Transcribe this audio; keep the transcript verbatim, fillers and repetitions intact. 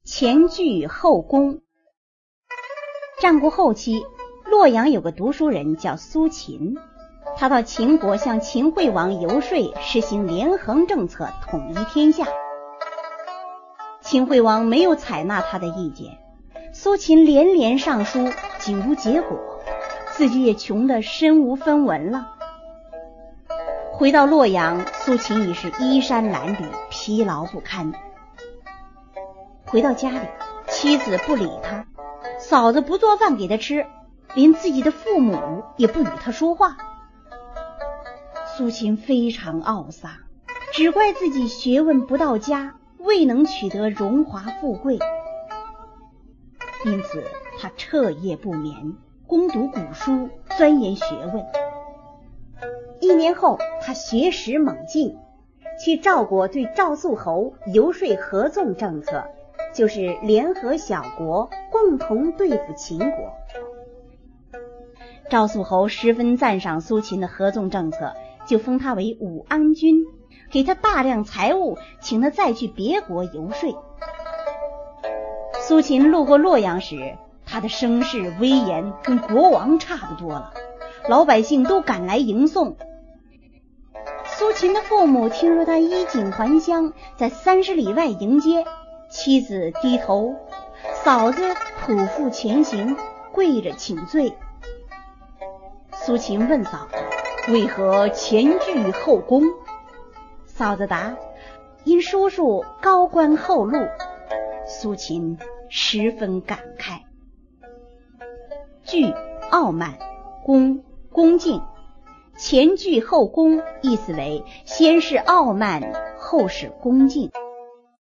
前倨后恭。战国后期，洛阳有个读书人叫苏秦，他到秦国向秦惠王游说，实行连横政策，统一天下。秦惠王没有采纳他的意见，苏秦连连上书，仅无结果，自己也穷得身无分文了。回到洛阳，苏秦已是衣衫褴褛，疲劳不堪。回到家里，妻子不理他，嫂子不做饭给他吃，连自己的父母也不与他说话。苏秦非常懊丧，只怪自己学问不到家，未能取得荣华富贵。因此他彻夜不眠，攻读古书，钻研学问。一年后，他学识猛进，去赵国对赵肃侯游说合纵政策，就是联合小国共同对付秦国。赵肃侯十分赞赏苏秦的合纵政策，就封他为武安君，给他大量财物，请他再去别国游说。苏秦路过洛阳时，他的声势威严跟国王差不多了，老百姓都赶来迎送。苏秦的父母听说他衣锦还乡，在三十里外迎接，妻子低头，嫂子匍匐前行，跪着请罪。苏秦问嫂子，为何前倨后恭？嫂子答，因叔叔高官厚禄。苏秦十分感慨。倨傲慢，恭恭敬，前倨后恭，意思为先是傲慢，后是恭敬。